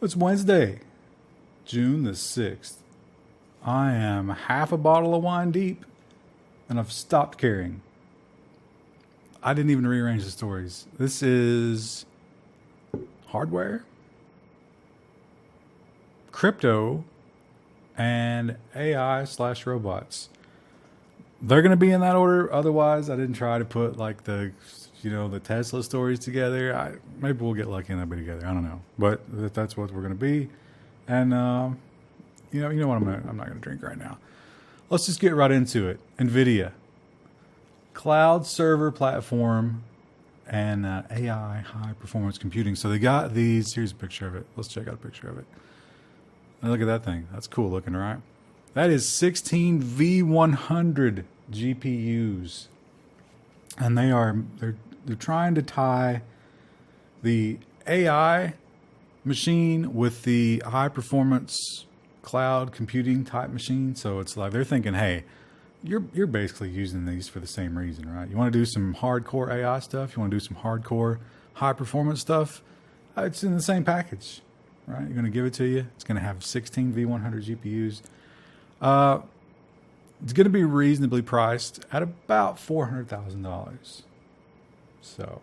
It's Wednesday, June the 6th. I am half a bottle of wine deep, and I've stopped caring. I didn't even rearrange the stories. This is hardware, crypto, and AI/robots. They're going to be in that order. Otherwise, I didn't try to put like the Tesla stories together. Maybe we'll get lucky and they'll be together. I don't know, but that's what we're going to be. And you know what? I'm not going to drink right now. Let's just get right into it. NVIDIA, cloud server platform, and AI, high performance computing. So they got these. Here's a picture of it. Let's check out a picture of it. And look at that thing. That's cool looking, right? That is 16 V100 GPUs, and they're trying to tie the AI machine with the high performance cloud computing type machine. So it's like they're thinking, hey, you're basically using these for the same reason, right? You want to do some hardcore AI stuff, you want to do some hardcore high performance stuff, it's in the same package, right? You're going to give it to you. It's going to have 16 V100 GPUs. It's going to be reasonably priced at about $400,000. So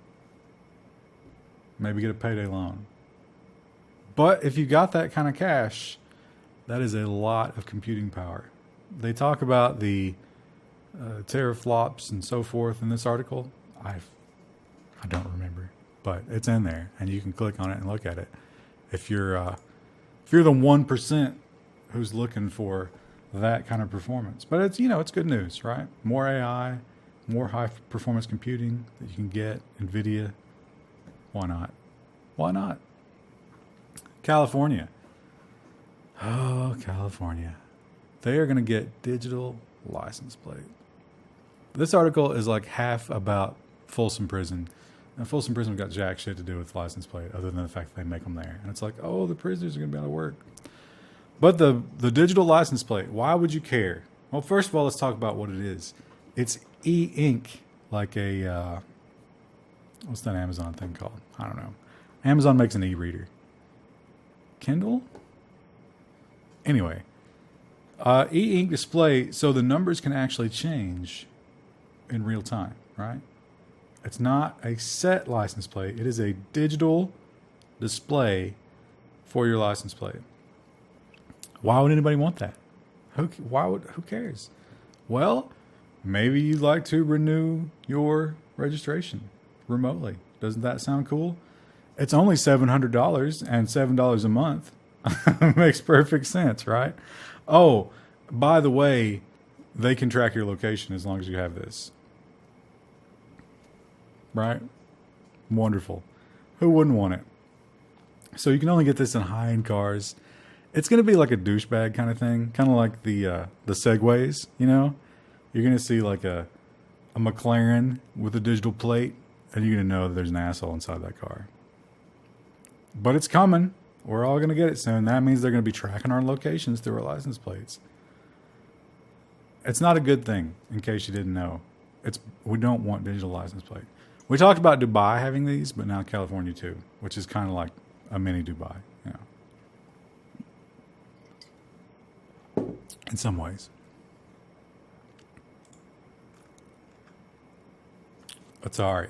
maybe get a payday loan. But if you got that kind of cash, that is a lot of computing power. They talk about the teraflops and so forth in this article. I don't remember, but it's in there, and you can click on it and look at it. If you're the 1% who's looking for that kind of performance, but it's good news, right? More AI, more high performance computing that you can get. NVIDIA, why not? Why not? California. Oh, California. They are going to get digital license plate. This article is like half about Folsom Prison. And Folsom Prison got jack shit to do with license plate other than the fact that they make them there. And it's like, oh, the prisoners are going to be able to work. But the digital license plate, why would you care? Well, first of all, let's talk about what it is. It's e-ink, like a, what's that Amazon thing called? I don't know. Amazon makes an e-reader. Kindle? Anyway, e-ink display, so the numbers can actually change in real time, right? It's not a set license plate. It is a digital display for your license plate. Why would anybody want that? Who cares? Well, maybe you'd like to renew your registration remotely. Doesn't that sound cool? It's only $700 and $7 a month. Makes perfect sense, right? Oh, by the way, they can track your location as long as you have this. Right? Wonderful. Who wouldn't want it? So you can only get this in high-end cars. It's going to be like a douchebag kind of thing, kind of like the Segways, You're going to see like a McLaren with a digital plate, and you're going to know that there's an asshole inside that car. But it's coming. We're all going to get it soon. That means they're going to be tracking our locations through our license plates. It's not a good thing, in case you didn't know. We don't want digital license plate. We talked about Dubai having these, but now California too, which is kind of like a mini Dubai, in some ways. Atari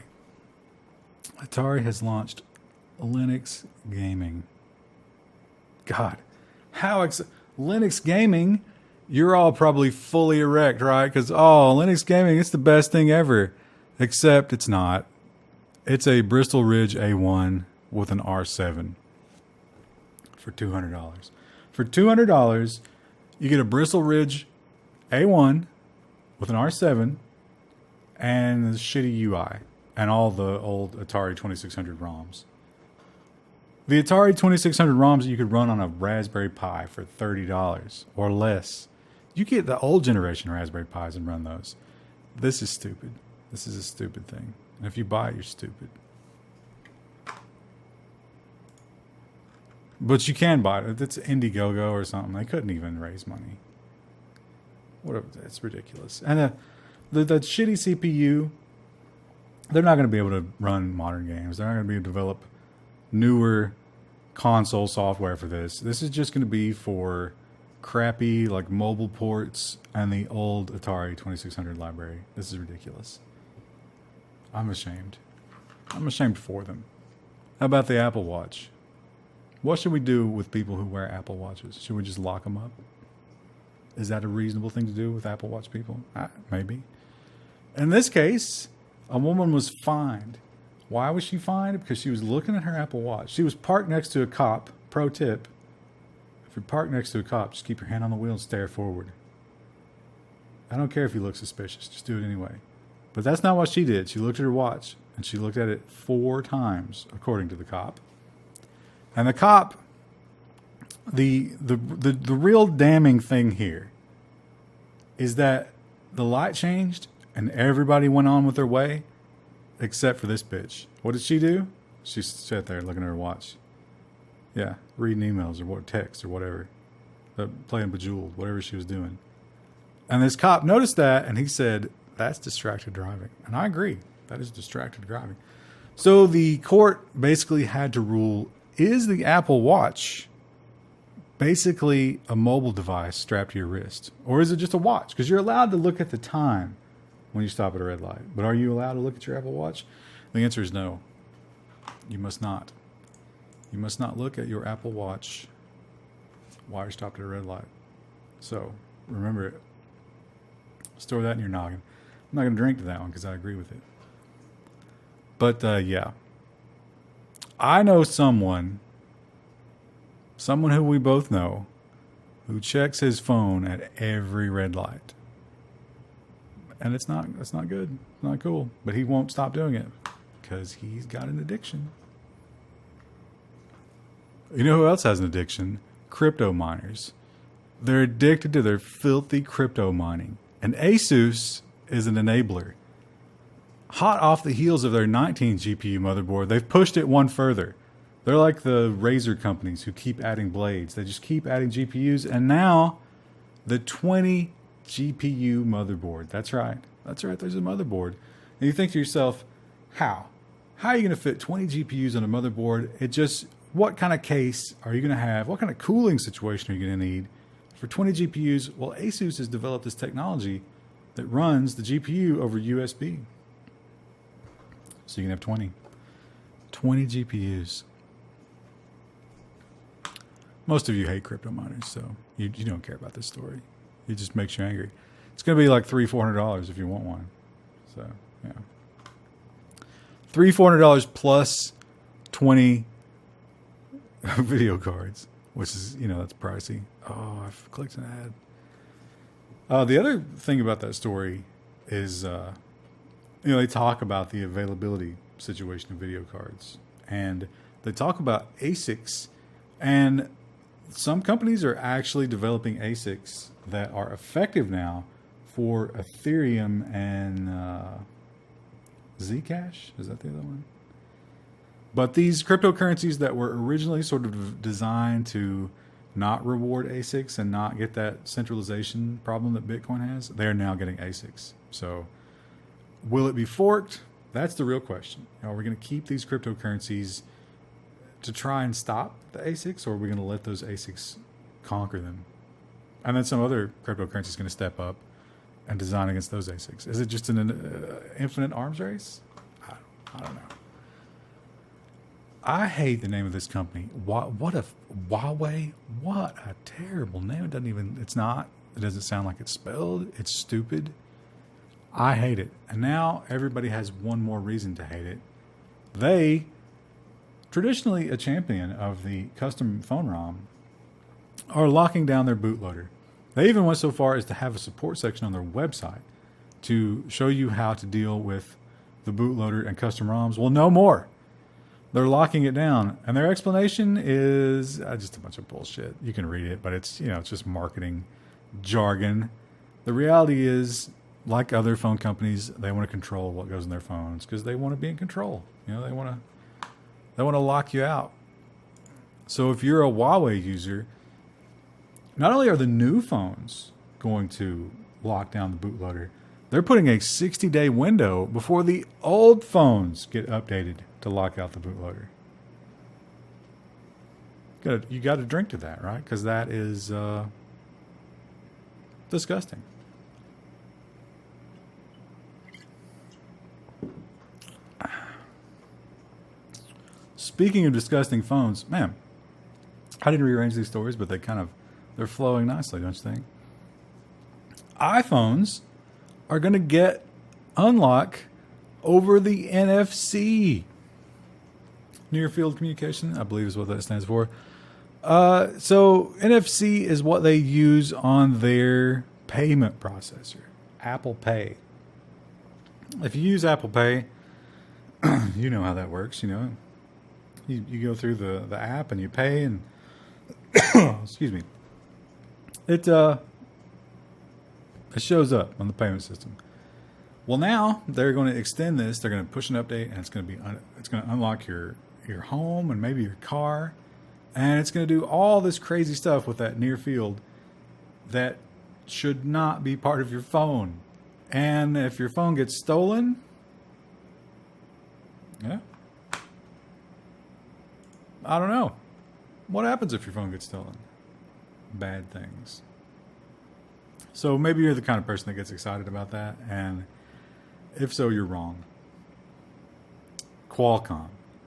has launched Linux Gaming. God, Linux Gaming, you're all probably fully erect, right? Because, Linux Gaming, it's the best thing ever. Except it's not. It's a Bristol Ridge A1 with an R7 for $200. For $200, you get a Bristol Ridge A1 with an R7 and the shitty UI and all the old Atari 2600 ROMs. The Atari 2600 ROMs that you could run on a Raspberry Pi for $30 or less. You get the old generation Raspberry Pis and run those. This is stupid. This is a stupid thing. And if you buy it, you're stupid. But you can buy it. It's Indiegogo or something. They couldn't even raise money. It's ridiculous. And the shitty CPU, they're not going to be able to run modern games. They're not going to be able to develop newer console software for this. This is just going to be for crappy like mobile ports and the old Atari 2600 library. This is ridiculous. I'm ashamed. I'm ashamed for them. How about the Apple Watch? What should we do with people who wear Apple Watches? Should we just lock them up? Is that a reasonable thing to do with Apple Watch people? Maybe. In this case, a woman was fined. Why was she fined? Because she was looking at her Apple Watch. She was parked next to a cop. Pro tip: if you're parked next to a cop, just keep your hand on the wheel and stare forward. I don't care if you look suspicious. Just do it anyway. But that's not what she did. She looked at her watch, and she looked at it 4 times, according to the cop. And the cop, the real damning thing here is that the light changed and everybody went on with their way except for this bitch. What did she do? She sat there looking at her watch. Yeah, reading emails or text or whatever. Playing Bejeweled, whatever she was doing. And this cop noticed that and he said, that's distracted driving. And I agree. That is distracted driving. So the court basically had to rule, is the Apple Watch basically a mobile device strapped to your wrist? Or is it just a watch? Because you're allowed to look at the time when you stop at a red light. But are you allowed to look at your Apple Watch? The answer is no. You must not. You must not look at your Apple Watch while you're stopped at a red light. So remember it. Store that in your noggin. I'm not going to drink to that one because I agree with it. But yeah. I know someone who we both know, who checks his phone at every red light. And that's not good. It's not cool. But he won't stop doing it because he's got an addiction. You know who else has an addiction? Crypto miners. They're addicted to their filthy crypto mining. And Asus is an enabler. Hot off the heels of their 19 GPU motherboard, they've pushed it one further. They're like the razor companies who keep adding blades. They just keep adding GPUs. And now the 20 GPU motherboard. That's right. That's right. There's a motherboard. And you think to yourself, how? How are you going to fit 20 GPUs on a motherboard? What kind of case are you going to have? What kind of cooling situation are you going to need for 20 GPUs? Well, Asus has developed this technology that runs the GPU over USB. So you can have 20 GPUs. Most of you hate crypto miners, so you don't care about this story. It just makes you angry. It's going to be like $300-$400 if you want one. So, yeah. $300-$400 plus 20 video cards, which is, that's pricey. Oh, I've clicked an ad. The other thing about that story is, they talk about the availability situation of video cards. And they talk about ASICs. And some companies are actually developing ASICs that are effective now for Ethereum and Zcash. Is that the other one? But these cryptocurrencies that were originally sort of designed to not reward ASICs and not get that centralization problem that Bitcoin has, they're now getting ASICs. So will it be forked? That's the real question. Are we going to keep these cryptocurrencies to try and stop the ASICs, or are we going to let those ASICs conquer them? And then some other cryptocurrency is going to step up and design against those ASICs. Is it just an infinite arms race? I don't know. I hate the name of this company. Huawei? What a terrible name. It doesn't sound like it's spelled. It's stupid. I hate it. And now everybody has one more reason to hate it. They, traditionally a champion of the custom phone ROM, are locking down their bootloader. They even went so far as to have a support section on their website to show you how to deal with the bootloader and custom ROMs. Well, no more. They're locking it down. And their explanation is just a bunch of bullshit. You can read it, but it's just marketing jargon. The reality is, like other phone companies, they want to control what goes in their phones because they want to be in control. They want to lock you out. So if you're a Huawei user, not only are the new phones going to lock down the bootloader, they're putting a 60-day window before the old phones get updated to lock out the bootloader. You got to drink to that, right? Because that is disgusting. Speaking of disgusting phones, man, I didn't rearrange these stories, but they're flowing nicely, don't you think? iPhones are going to get unlock over the NFC. Near Field Communication, I believe is what that stands for. So NFC is what they use on their payment processor, Apple Pay. If you use Apple Pay, you know how that works. You go through the app and you pay, and excuse me, it shows up on the payment system. Well, now they're going to extend this. They're going to push an update, and it's going to unlock your home and maybe your car, and it's going to do all this crazy stuff with that near field that should not be part of your phone. And if your phone gets stolen, yeah, I don't know. What happens if your phone gets stolen? Bad things. So maybe you're the kind of person that gets excited about that, and if so, you're wrong. Qualcomm,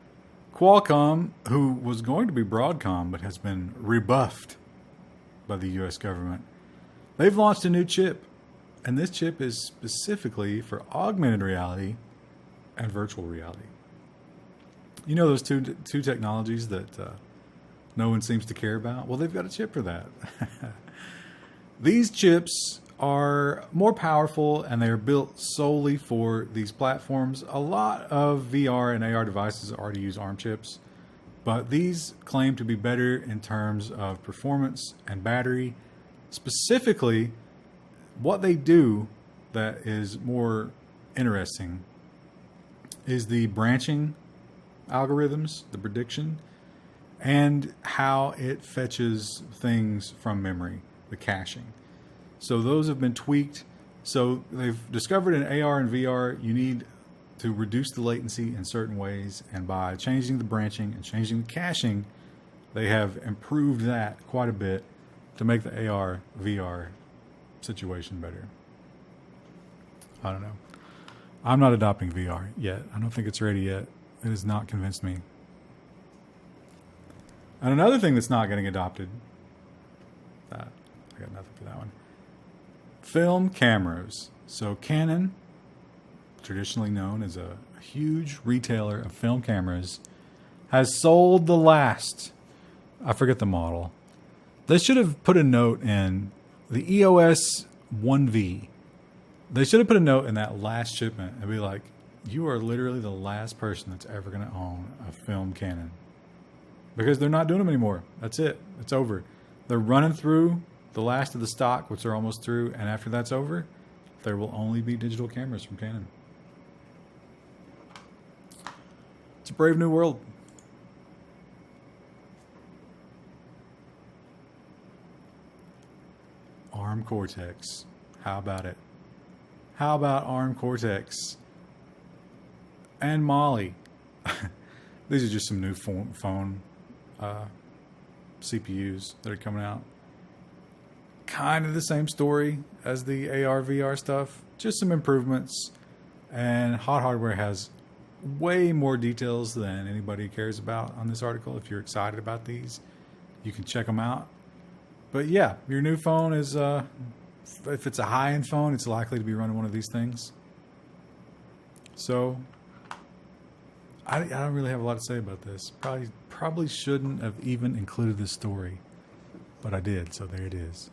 who was going to be Broadcom but has been rebuffed by the U.S. government, they've launched a new chip, and this chip is specifically for augmented reality and virtual reality. You know those two technologies that no one seems to care about? Well, they've got a chip for that. These chips are more powerful, and they are built solely for these platforms. A lot of VR and AR devices already use ARM chips, but these claim to be better in terms of performance and battery. Specifically, what they do that is more interesting is the branching algorithms, the prediction, and how it fetches things from memory, the caching. So those have been tweaked. So they've discovered in AR and VR, you need to reduce the latency in certain ways, and by changing the branching and changing the caching, they have improved that quite a bit to make the AR VR situation better. I don't know. I'm not adopting VR yet. I don't think it's ready yet. It has not convinced me. And another thing that's not getting adopted, I got nothing for that one. Film cameras. So Canon, traditionally known as a huge retailer of film cameras, has sold the last. I forget the model. They should have put a note in the EOS 1V. They should have put a note in that last shipment and be like, you are literally the last person that's ever going to own a film Canon. Because they're not doing them anymore. That's it. It's over. They're running through the last of the stock, which they're almost through, and after that's over, there will only be digital cameras from Canon. It's a brave new world. ARM Cortex. How about it? How about ARM Cortex? And Mali. These are just some new phone CPUs that are coming out. Kind of the same story as the AR VR stuff. Just some improvements. And Hot Hardware has way more details than anybody cares about on this article. If you're excited about these, you can check them out. But yeah, your new phone is, if it's a high-end phone, it's likely to be running one of these things. So I don't really have a lot to say about this. Probably shouldn't have even included this story, but I did, so there it is.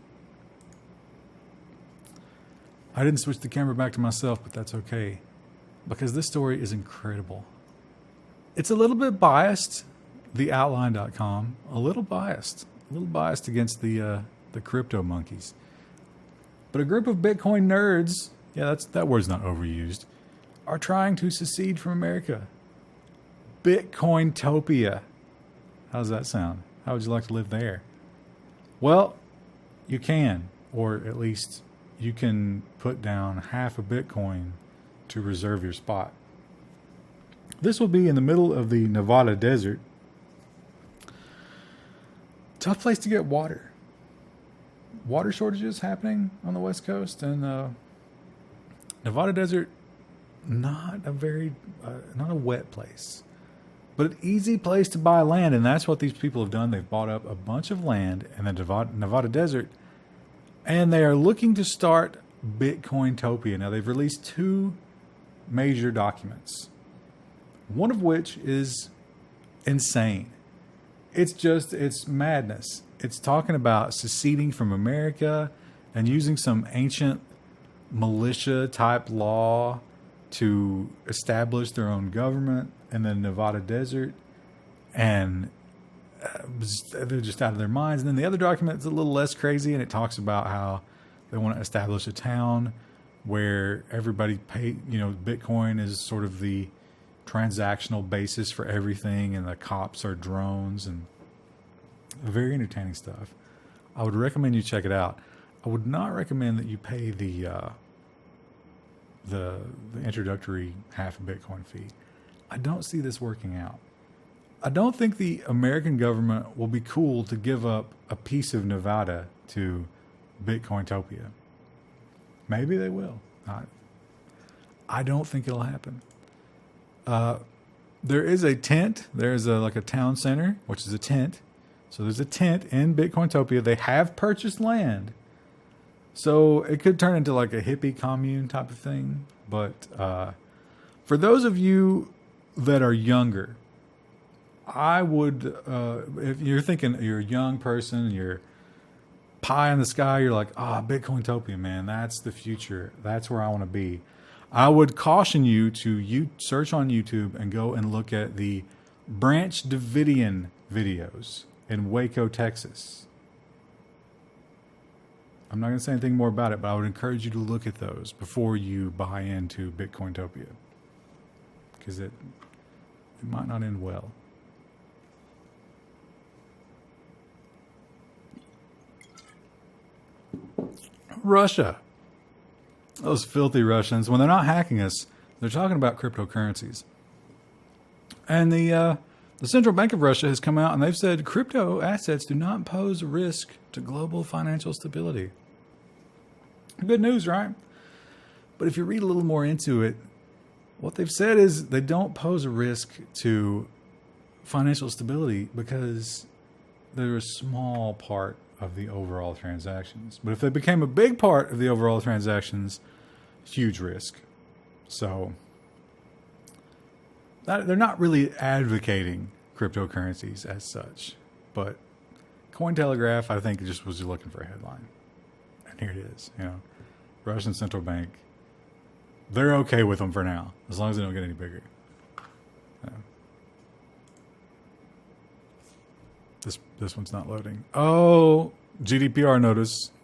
I didn't switch the camera back to myself, but that's okay, because this story is incredible. It's a little bit biased, theoutline.com, a little biased against the crypto monkeys. But a group of Bitcoin nerds, yeah, that word's not overused, are trying to secede from America. Bitcointopia. How does that sound? How would you like to live there? Well, you can, or at least you can put down half a Bitcoin to reserve your spot. This will be in the middle of the Nevada desert. Tough place to get water. Water shortages happening on the West Coast, and Nevada desert, not a wet place, but an easy place to buy land. And that's what these people have done. They've bought up a bunch of land in the Nevada desert, and they are looking to start Bitcointopia. Now, they've released 2 major documents, one of which is insane. It's madness. It's talking about seceding from America and using some ancient militia type law to establish their own government in the Nevada desert. And they're just out of their minds. And then the other document is a little less crazy, and it talks about how they want to establish a town where everybody Bitcoin is sort of the transactional basis for everything, and the cops are drones, and very entertaining stuff. I would recommend you check it out. I would not recommend that you pay the introductory half a Bitcoin fee. I don't see this working out. I don't think the American government will be cool to give up a piece of Nevada to Bitcointopia. Maybe they will. I don't think it'll happen. There is a tent. There's like a town center, which is a tent. So there's a tent in Bitcointopia. They have purchased land. So it could turn into like a hippie commune type of thing. But for those of you that are younger, I would, if you're thinking you're a young person, you're pie in the sky, you're like, Bitcointopia, man, that's the future. That's where I want to be. I would caution you to search on YouTube and go and look at the Branch Davidian videos in Waco, Texas. I'm not going to say anything more about it, but I would encourage you to look at those before you buy into Bitcointopia, because it might not end well. Russia. Those filthy Russians, when they're not hacking us, they're talking about cryptocurrencies. And the Central Bank of Russia has come out and they've said crypto assets do not pose a risk to global financial stability. Good news, right? But if you read a little more into it, what they've said is they don't pose a risk to financial stability because they're a small part of the overall transactions. But if they became a big part of the overall transactions, huge risk. So they're not really advocating cryptocurrencies as such. But Cointelegraph, I think, just was looking for a headline. And here it is. Russian central bank. They're okay with them for now, as long as they don't get any bigger. This one's not loading. Oh, GDPR notice.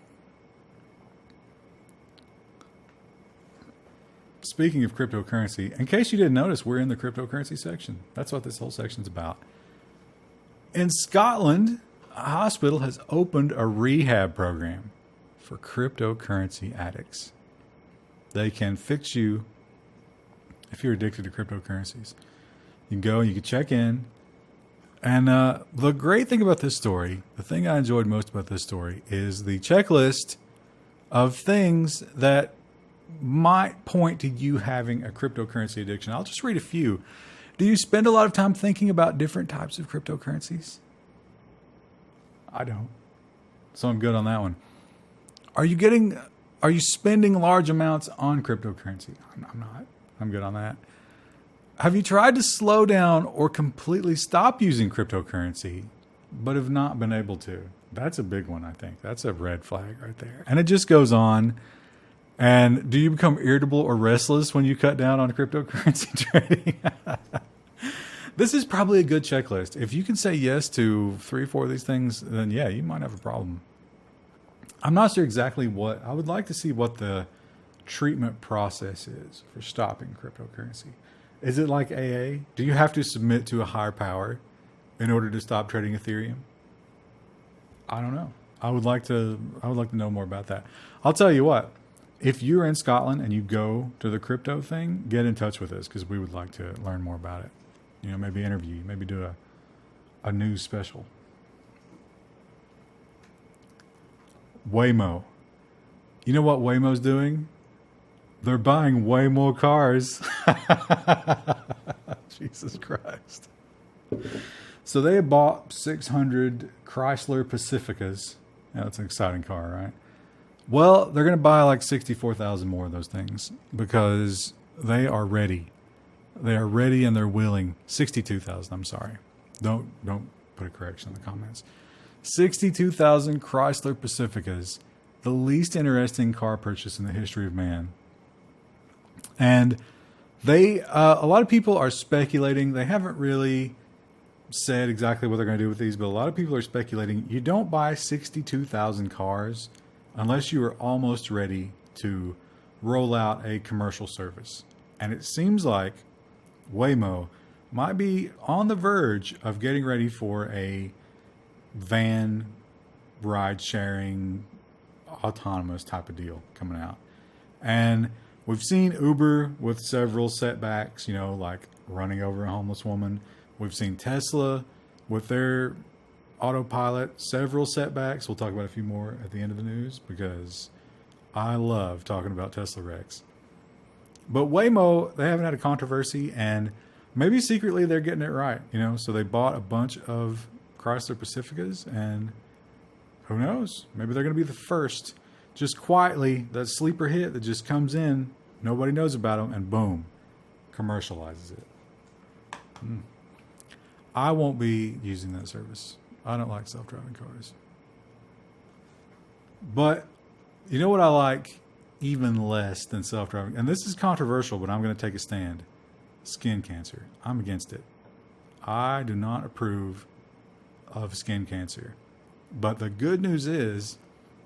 Speaking of cryptocurrency, in case you didn't notice, we're in the cryptocurrency section. That's what this whole section's about. In Scotland, a hospital has opened a rehab program for cryptocurrency addicts. They can fix you if you're addicted to cryptocurrencies. You can go and you can check in. And the great thing about this story, the thing I enjoyed most about this story, is the checklist of things that might point to you having a cryptocurrency addiction. I'll just read a few. Do you spend a lot of time thinking about different types of cryptocurrencies? I don't. So I'm good on that one. Are you spending large amounts on cryptocurrency? I'm not. I'm good on that. Have you tried to slow down or completely stop using cryptocurrency, but have not been able to? That's a big one, I think. That's a red flag right there. And it just goes on. And do you become irritable or restless when you cut down on cryptocurrency trading? This is probably a good checklist. If you can say yes to 3 or 4 of these things, then yeah, you might have a problem. I'm not sure exactly what. I would like to see what the treatment process is for stopping cryptocurrency. Is it like AA? Do you have to submit to a higher power in order to stop trading Ethereum? I don't know. I would like to know more about that. I'll tell you what. If you're in Scotland and you go to the crypto thing, get in touch with us because we would like to learn more about it. Maybe interview you, maybe do a news special. Waymo. You know what Waymo's doing? They're buying way more cars. Jesus Christ. So they bought 600 Chrysler Pacificas. Yeah, that's an exciting car, right? Well, they're going to buy like 64,000 more of those things because they are ready. They are ready and they're willing. 62,000, I'm sorry. Don't put a correction in the comments. 62,000 Chrysler Pacificas, the least interesting car purchase in the history of man. And they, a lot of people are speculating. They haven't really said exactly what they're going to do with these, but a lot of people are speculating. You don't buy 62,000 cars unless you are almost ready to roll out a commercial service. And it seems like Waymo might be on the verge of getting ready for a van ride sharing autonomous type of deal coming out. And we've seen Uber with several setbacks, you know, like running over a homeless woman. We've seen Tesla with their autopilot, several setbacks. We'll talk about a few more at the end of the news because I love talking about Tesla wrecks. But Waymo, they haven't had a controversy, and maybe secretly they're getting it right, you know. So they bought a bunch of Chrysler Pacificas, and who knows? Maybe they're going to be the first, just quietly, that sleeper hit that just comes in, nobody knows about them, and boom, commercializes it. I won't be using that service. I don't like self-driving cars. But you know what I like even less than self-driving? And this is controversial, but I'm going to take a stand. Skin cancer. I'm against it. I do not approve of skin cancer. But the good news is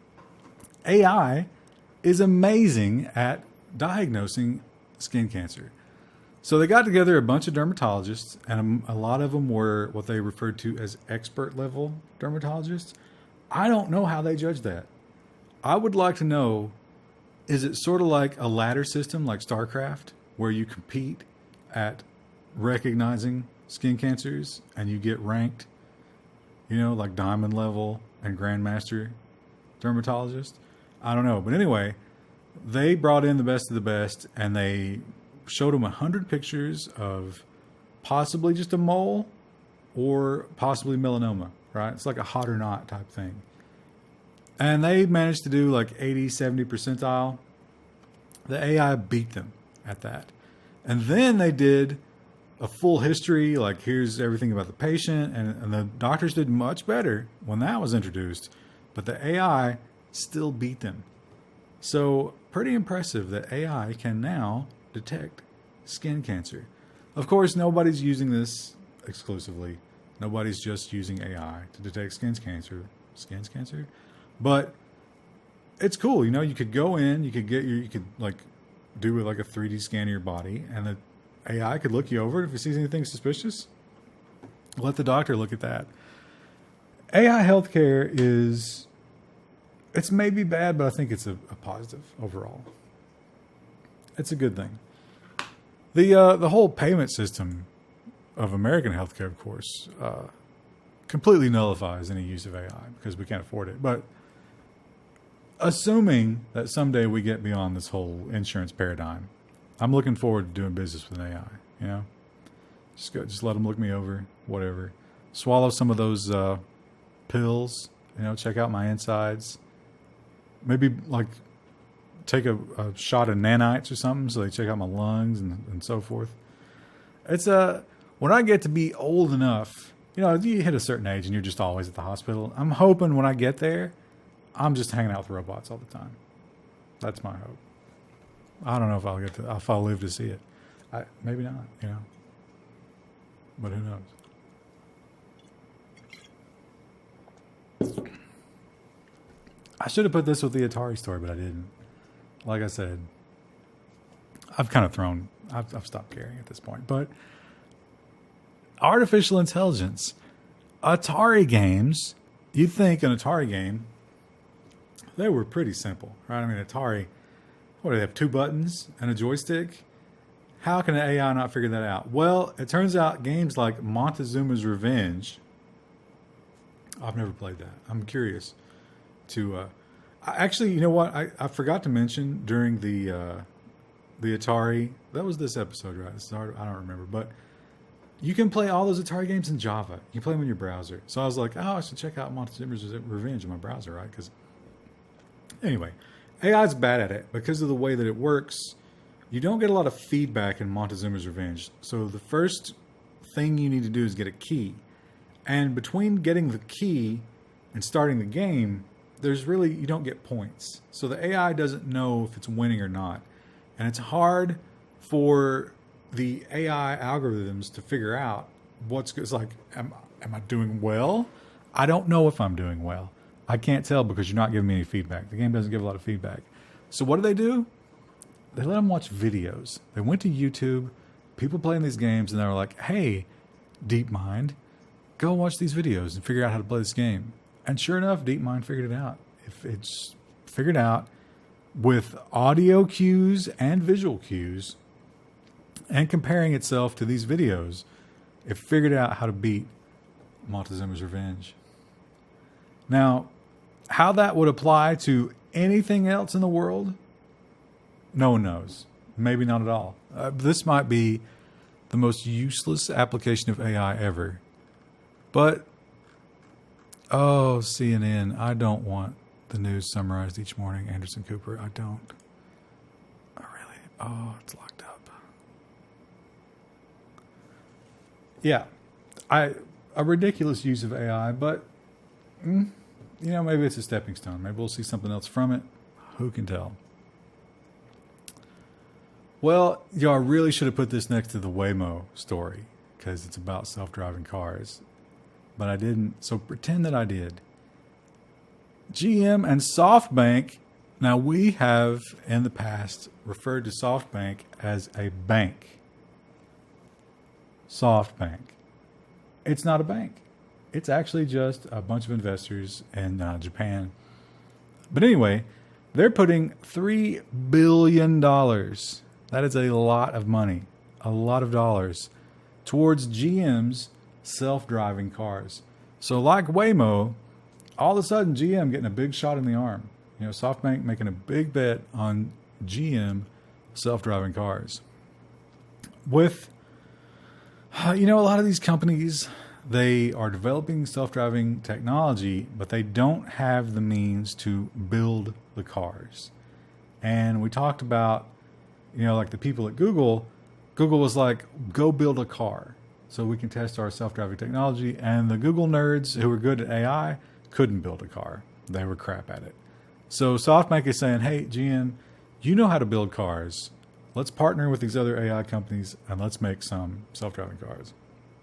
AI is amazing at diagnosing skin cancer. So they got together a bunch of dermatologists, and a lot of them were what they referred to as expert level dermatologists. I don't know how they judge that. I would like to know, is it sort of like a ladder system like StarCraft, where you compete at recognizing skin cancers and you get ranked, you know, like diamond level and grandmaster dermatologist? I don't know. But anyway, they brought in the best of the best, and they showed them 100 pictures of possibly just a mole or possibly melanoma, right? It's like a hot or not type thing. And they managed to do like 80, 70 percentile. The AI beat them at that. And then they did a full history, like here's everything about the patient. And the doctors did much better when that was introduced. But the AI still beat them. So pretty impressive that AI can now detect skin cancer. Of course, nobody's using this exclusively. Nobody's just using AI to detect skin cancer. But it's cool. You know, you could go in, you could like do like a 3D scan of your body, and the AI could look you over. If it sees anything suspicious, let the doctor look at that. AI healthcare it's maybe bad, but I think it's a positive overall. It's a good thing. The whole payment system of American healthcare, of course, completely nullifies any use of AI because we can't afford it. But assuming that someday we get beyond this whole insurance paradigm, I'm looking forward to doing business with an AI. You know, just let them look me over, whatever. Swallow some of those pills. You know, check out my insides. Maybe like take a shot of nanites or something so they check out my lungs and so forth. It's when I get to be old enough, you know, you hit a certain age and you're just always at the hospital. I'm hoping when I get there, I'm just hanging out with robots all the time. That's my hope. I don't know if I'll live to see it. Maybe not, you know. But who knows? I should have put this with the Atari story, but I didn't. Like I said, I've stopped caring at this point. But artificial intelligence, Atari games, you'd think an Atari game, they were pretty simple, right? I mean, Atari, what do they have, 2 buttons and a joystick? How can an AI not figure that out? Well, it turns out games like Montezuma's Revenge, I've never played that. I'm curious to, Actually, you know what? I forgot to mention during the Atari. That was this episode, right? This is hard, I don't remember, but you can play all those Atari games in Java. You can play them in your browser. So I was like, oh, I should check out Montezuma's Revenge in my browser, right? Because anyway, AI is bad at it because of the way that it works. You don't get a lot of feedback in Montezuma's Revenge. So the first thing you need to do is get a key. And between getting the key and starting the game, you don't get points. So the AI doesn't know if it's winning or not. And it's hard for the AI algorithms to figure out it's like, am I doing well? I don't know if I'm doing well. I can't tell because you're not giving me any feedback. The game doesn't give a lot of feedback. So what do? They let them watch videos. They went to YouTube, people playing these games, and they were like, hey, DeepMind, go watch these videos and figure out how to play this game. And sure enough, DeepMind figured it out. If it's figured out with audio cues and visual cues and comparing itself to these videos, it figured out how to beat Montezuma's Revenge. Now, how that would apply to anything else in the world, no one knows. Maybe not at all. This might be the most useless application of AI ever. But, CNN, I don't want the news summarized each morning. Anderson Cooper, I don't. Oh, really? Oh, it's locked up. Yeah. A ridiculous use of AI, but, maybe it's a stepping stone. Maybe we'll see something else from it. Who can tell? Well, I really should have put this next to the Waymo story because it's about self-driving cars. But I didn't, so pretend that I did. GM and SoftBank. Now, we have in the past referred to SoftBank as a bank. SoftBank. It's not a bank. It's actually just a bunch of investors in Japan. But anyway, they're putting $3 billion. That is a lot of money, a lot of dollars, towards GM's self-driving cars. So like Waymo, all of a sudden GM getting a big shot in the arm. SoftBank making a big bet on GM self-driving cars. With, a lot of these companies, they are developing self-driving technology, but they don't have the means to build the cars. And we talked about, like the people at Google. Google was like, go build a car so we can test our self-driving technology. And the Google nerds who were good at AI couldn't build a car. They were crap at it. So SoftBank is saying, hey, GM, you know how to build cars. Let's partner with these other AI companies and let's make some self-driving cars.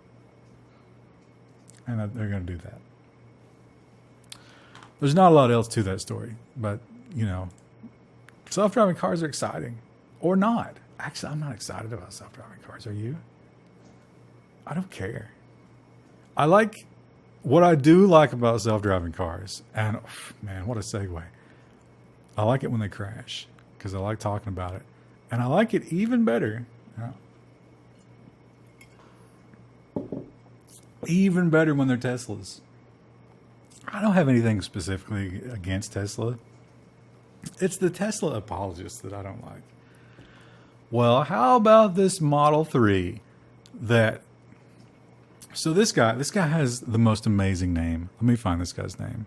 And they're going to do that. There's not a lot else to that story, but, self-driving cars are exciting. Or not. Actually, I'm not excited about self-driving cars. Are you? I don't care. What I do like about self-driving cars, and man, what a segue. I like it when they crash because I like talking about it. And I like it even better. Even better when they're Teslas. I don't have anything specifically against Tesla. It's the Tesla apologists that I don't like. Well, how about this Model 3 so this guy has the most amazing name. Let me find this guy's name.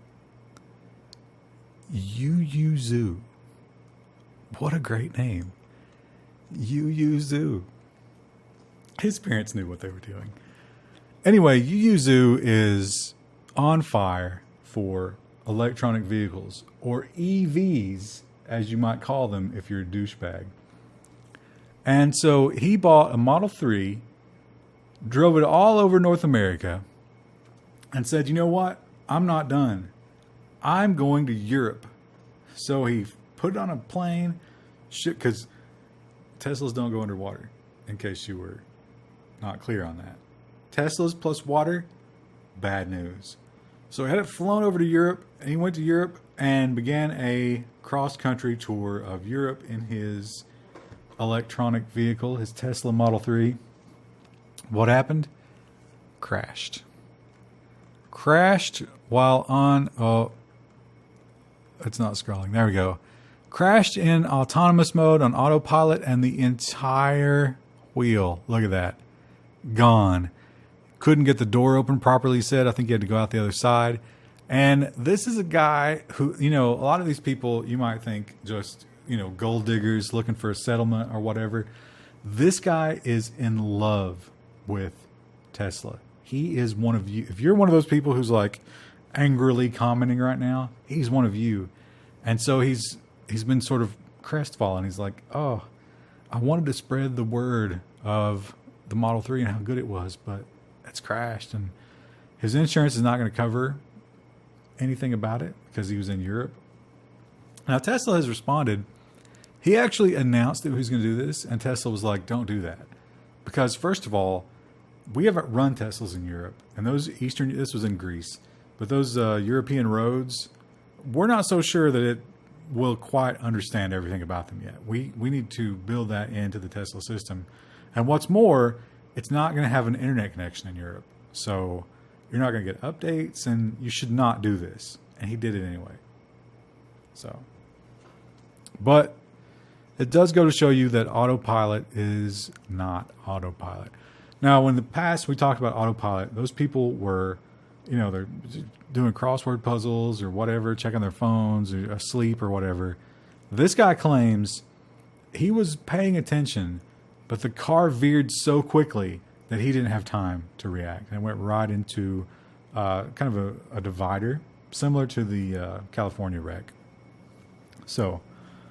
Yu Zhu. What a great name. Yu Zhu. His parents knew what they were doing. Anyway, Yu Zhu is on fire for electronic vehicles, or EVs, as you might call them if you're a douchebag. And so he bought a Model 3, drove it all over North America, and said, you know what? I'm not done. I'm going to Europe. So he put it on a plane, because Teslas don't go underwater, in case you were not clear on that. Teslas plus water, bad news. So he had it flown over to Europe, and he went to Europe and began a cross-country tour of Europe in his electronic vehicle, his Tesla Model 3. What happened? Crashed while on, It's not scrolling. There we go. Crashed in autonomous mode on autopilot and the entire wheel. Look at that. Gone. Couldn't get the door open properly, he said. I think he had to go out the other side. And this is a guy who, a lot of these people you might think just, gold diggers looking for a settlement or whatever. This guy is in love with Tesla. He is one of you. If you're one of those people who's like angrily commenting right now, he's one of you. And so he's been sort of crestfallen. He's like, oh, I wanted to spread the word of the Model 3 and how good it was, but it's crashed. And his insurance is not going to cover anything about it because he was in Europe. Now, Tesla has responded. He actually announced that he was going to do this, and Tesla was like, don't do that. Because, first of all, we haven't run Teslas in Europe. And this was in Greece, but those European roads, we're not so sure that it will quite understand everything about them yet. We need to build that into the Tesla system. And what's more, it's not going to have an internet connection in Europe. So you're not going to get updates, and you should not do this. And he did it anyway. But it does go to show you that autopilot is not autopilot. Now, in the past we talked about autopilot, those people were, they're doing crossword puzzles or whatever, checking their phones or asleep or whatever. This guy claims he was paying attention, but the car veered so quickly that he didn't have time to react. And it went right into kind of a divider, similar to the California wreck. So,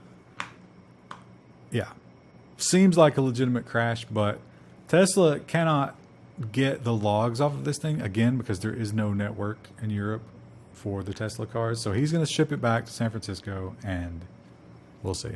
yeah, seems like a legitimate crash, but Tesla cannot get the logs off of this thing, again, because there is no network in Europe for the Tesla cars. So he's going to ship it back to San Francisco, and we'll see.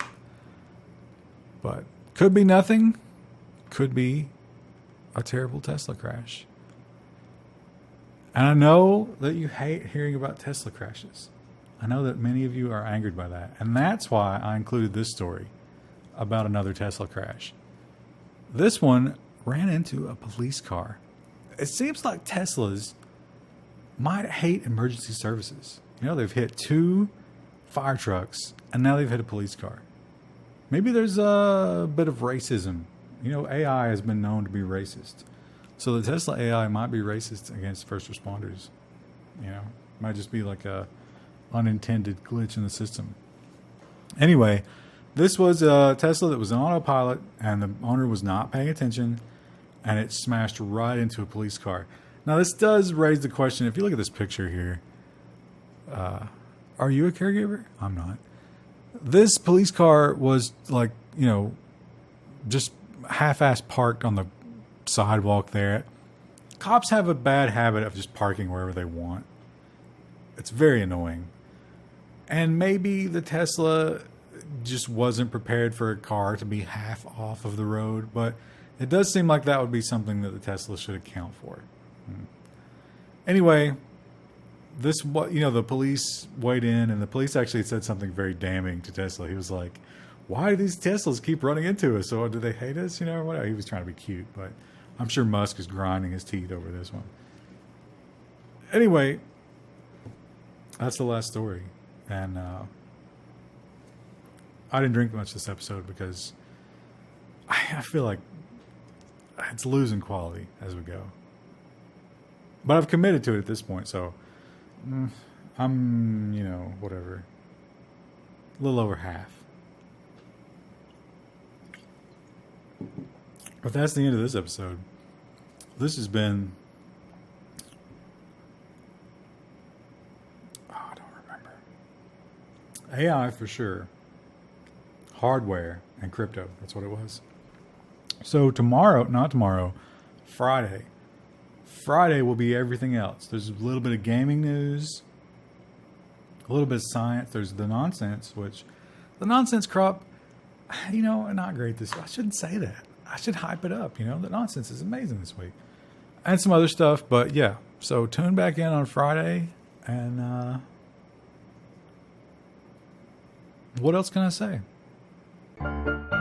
But could be nothing. Could be a terrible Tesla crash. And I know that you hate hearing about Tesla crashes. I know that many of you are angered by that. And that's why I included this story about another Tesla crash. This one ran into a police car. It seems like Teslas might hate emergency services. They've hit 2 fire trucks, and now they've hit a police car. Maybe there's a bit of racism. AI has been known to be racist. So the Tesla AI might be racist against first responders. Might just be like a unintended glitch in the system. Anyway, this was a Tesla that was on autopilot, and the owner was not paying attention, and it smashed right into a police car. Now, this does raise the question, if you look at this picture here, are you a caregiver? I'm not. This police car was like, just half-assed parked on the sidewalk there. Cops have a bad habit of just parking wherever they want. It's very annoying. And maybe the Tesla just wasn't prepared for a car to be half off of the road, but it does seem like that would be something that the Tesla should account for. Anyway, the police weighed in, and the police actually said something very damning to Tesla. He was like, why do these Teslas keep running into us? So do they hate us? Whatever. He was trying to be cute, but I'm sure Musk is grinding his teeth over this one. Anyway, that's the last story. And I didn't drink much this episode because I feel like it's losing quality as we go. But I've committed to it at this point, so I'm, whatever. A little over half. But that's the end of this episode. This has been... I don't remember. AI for sure. Hardware and crypto. That's what it was. So Friday. Friday will be everything else. There's a little bit of gaming news, a little bit of science. There's the nonsense, which the nonsense crop, not great this week. I shouldn't say that. I should hype it up. The nonsense is amazing this week. And some other stuff, but yeah. So tune back in on Friday, and what else can I say?